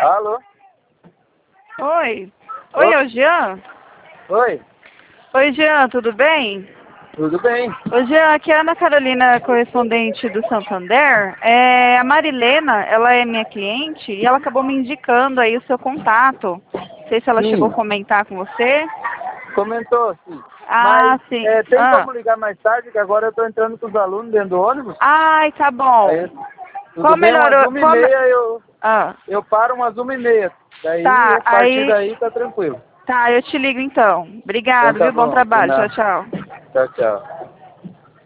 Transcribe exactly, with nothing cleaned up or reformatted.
Alô? Oi. Oi, é o Jean? Oi, Oi, Jean, tudo bem? tudo bem? Ô, Jean, aqui é a Ana Carolina, correspondente do Santander. É, a Marilena, ela é minha cliente e ela acabou me indicando aí o seu contato. Não sei se ela chegou a Sim, comentar com você. comentou sim. Ah, Mas sim. é, tem Ah. como ligar mais tarde, que agora eu estou entrando com os alunos dentro do ônibus. Ai, tá bom. Aí, tudo Qual bem, melhor... umas ho- uma e Qual... me- meia eu, Ah, eu paro umas uma e meia. Daí, tá, a partir aí... daí tá tranquilo. Tá, eu te ligo então. Então Obrigado, tá viu? Bom bom, de trabalho. Tchau, nada. tchau. Tchau, tchau.